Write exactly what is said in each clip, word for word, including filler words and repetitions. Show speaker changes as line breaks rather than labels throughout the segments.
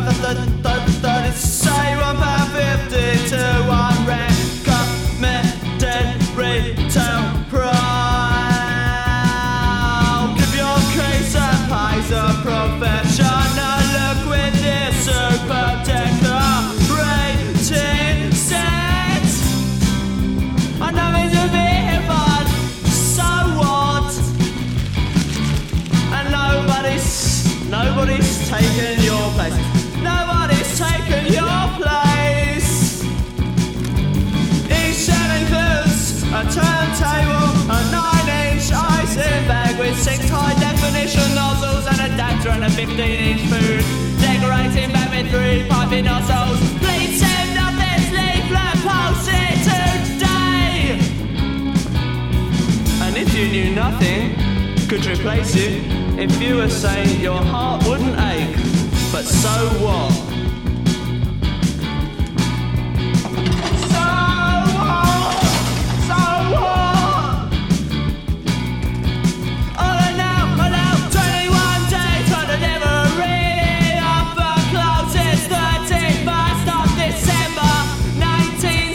thirty, say one pound fifty to one recommended retail price. Give your case and pays a professional look with this super decorating set. I know it's a bit fun, so what? And nobody's, nobody's taken your place. Nobody's taken your place. Each set includes a turntable, a nine-inch icing bag with six high-definition nozzles, an adapter and a fifteen-inch food decorating bag with three piping nozzles. Please send up this leaflet, post it today. And if you knew nothing could replace you, if you were saying your heart wouldn't ache, but so what? So what? So what? All I know, I know, twenty-one days for delivery of the closest thirty-first of December nineteen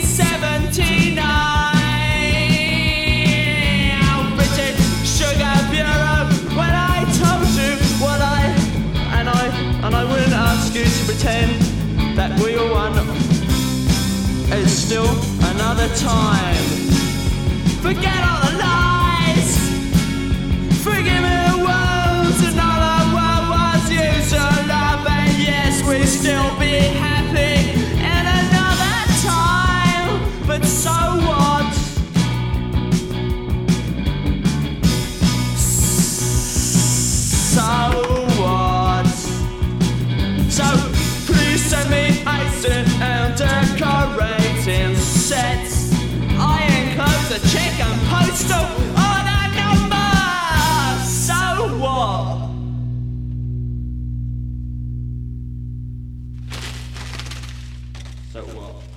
seventy-nine. British Sugar Bureau, when I told you what I and I and I wouldn't ask you to pretend that we were one. It's still another time. Forget all the lies. Forgive me the words. Another world was used to love, and yes, we still be happy in another time. But so what? So what? So please send me icing and decorating sets. I enclose a check and postal on a number. So what? So what?